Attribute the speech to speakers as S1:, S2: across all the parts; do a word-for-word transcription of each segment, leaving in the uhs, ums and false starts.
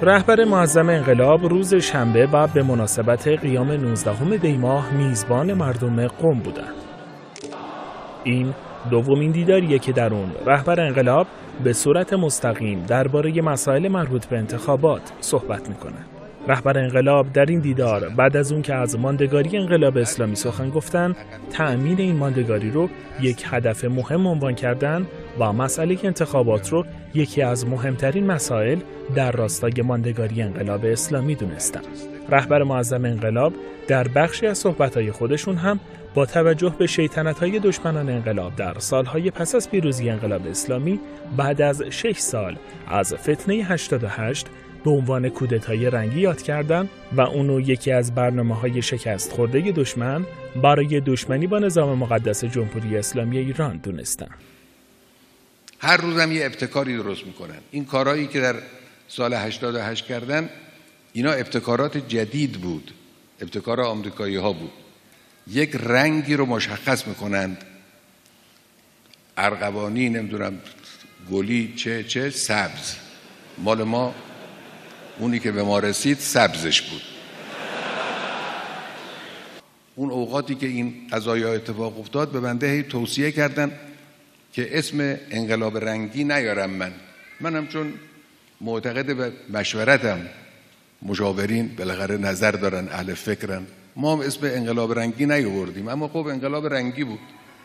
S1: رهبر معظم انقلاب روز شنبه و به مناسبت قیام نوزدهم دی ماه میزبان مردم قم بودند. این دومین دیداریه که در اون رهبر انقلاب به صورت مستقیم درباره مسائل مربوط به انتخابات صحبت میکنه. رهبر انقلاب در این دیدار بعد از اون که از ماندگاری انقلاب اسلامی سخن گفتن، تأمین این ماندگاری رو یک هدف مهم عنوان کردن و مسئله انتخابات رو یکی از مهمترین مسائل در راستای ماندگاری انقلاب اسلامی دونستن. رهبر معظم انقلاب در بخشی از صحبت‌های خودشون هم با توجه به شیطنت‌های دشمنان انقلاب در سالهای پس از پیروزی انقلاب اسلامی بعد از شش سال از فتنه هشتاد و هشت به عنوان کودتای رنگی یاد کردن و اونو یکی از برنامه‌های شکست خورده دشمن برای دشمنی با نظام مقدس جمهوری اسلامی ایران دونستن.
S2: هر روزم یه ابتکاری درست میکنن. این کارهایی که در سال هشتاد و هشت کردن، اینا ابتکارات جدید بود، ابتکار آمریکایی ها بود. یک رنگی رو مشخص میکنند، ارغوانی، نمیدونم گلی، چه چه سبز. مال ما اونی که به ما رسید سبزش بود. اون اوقاتی که این قضایا اتفاق افتاد به بنده هی توصیه کردن که اسم انقلاب رنگی نیارم. من منم چون معتقد به مشورتم، مشاورین بالاخره نظر دارن، اهل فکرن، ما هم اسم انقلاب رنگی نیاوردیم، اما خب انقلاب رنگی بود.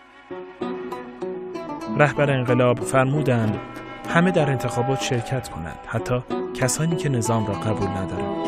S1: رهبر انقلاب فرمودند همه در انتخابات شرکت کنند، حتی کسانی که نظام را قبول ندارند.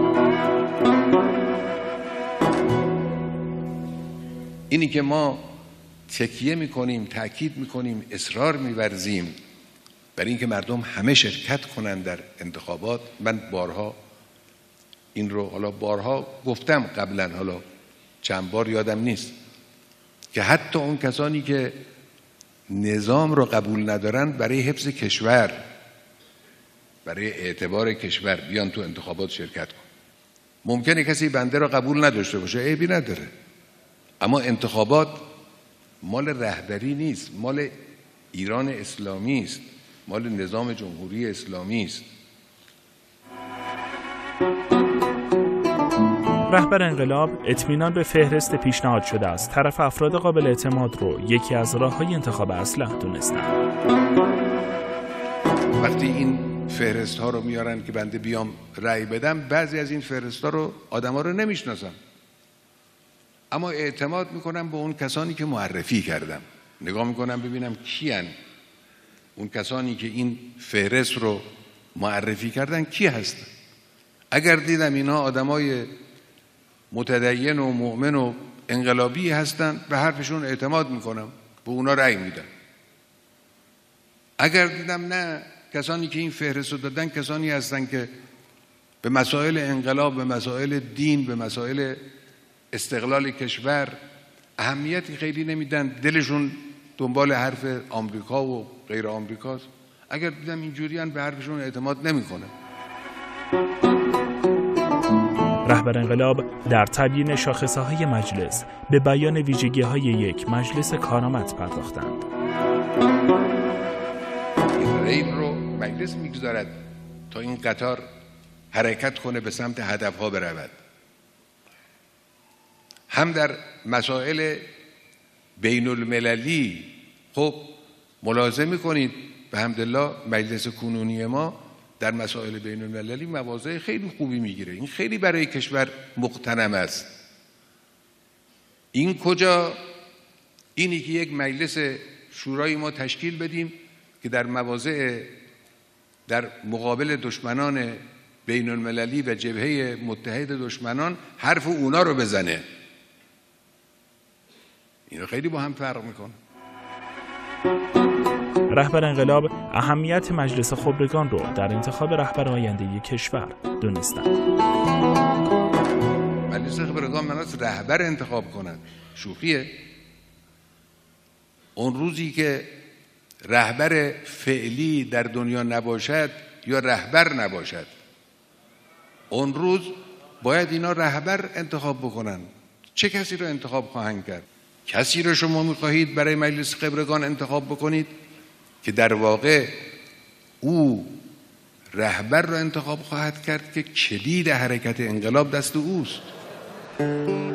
S2: اینی که ما تکیه میکنیم، تأکید میکنیم، اصرار میورزیم بر اینکه مردم همه شرکت کنند در انتخابات. من بارها این رو حالا بارها گفتم قبلا، حالا چند بار یادم نیست، که حتی اون کسانی که نظام رو قبول ندارن برای حفظ کشور، برای اعتبار کشور بیان تو انتخابات شرکت کن. ممکنه کسی بنده رو قبول نداشته باشه، عیبی نداره، اما انتخابات مال رهبری نیست، مال ایران اسلامی است، مال نظام جمهوری اسلامی است.
S1: رهبر انقلاب اطمینان به فهرست پیشنهاد شده از طرف افراد قابل اعتماد رو یکی از راه‌های انتخاب اصلح دونستن.
S2: وقتی این فهرست ها رو میارن که بنده بیام رأی بدم، بعضی از این فهرست ها رو آدما رو نمیشناسم، اما اعتماد میکنم به اون کسانی که معرفی کردم. نگاه میکنم ببینم کیان اون کسانی که این فهرست رو معرفی کردن، کی هستن. اگر دیدم اینا آدمای متدین و مؤمن و انقلابی هستن، به حرفشون اعتماد میکنم، به اونا رأی میدم. اگر دیدم نه، کسانی که این فهرست رو دادن کسانی هستن که به مسائل انقلاب، به مسائل دین، به مسائل استقلال کشور اهمیتی خیلی نمیدن، دلشون دنبال حرف آمریکا و غیر آمریکاست، اگر دیدم اینجوریان به حرفشون اعتماد نمیکنم.
S1: رهبر انقلاب در تبیین شاخصه‌های مجلس به بیان ویژگی‌های یک مجلس کارآمد پرداختند.
S2: این ریل رو مجلس میگذارد تا این قطار حرکت کنه، به سمت هدفها برود. هم در مسائل بین المللی خب ملاحظه میکنید به حمدالله مجلس کنونی ما در مسائل بین المللی مواضع خیلی خوبی میگیره. این خیلی برای کشور مغتنم است. این کجا؟ اینی که یک مجلس شورای ما تشکیل بدیم که در مواضع در مقابل دشمنان بین المللی و جبهه متحد دشمنان حرف اونا رو بزنه. این خیلی با هم فرق میکنه.
S1: رهبر انقلاب اهمیت مجلس خبرگان رو در انتخاب رهبر آینده کشور دونستند.
S2: مجلس خبرگان مناس رهبر انتخاب کنند. شوخیه؟ اون روزی که رهبر فعلی در دنیا نباشد یا رهبر نباشد، اون روز باید اینا رهبر انتخاب بکنن. چه کسی رو انتخاب خواهند کرد؟ کسی رو شما میخواهید برای مجلس خبرگان انتخاب بکنید که در واقع او رهبر را انتخاب خواهد کرد که کلید حرکت انقلاب دست اوست.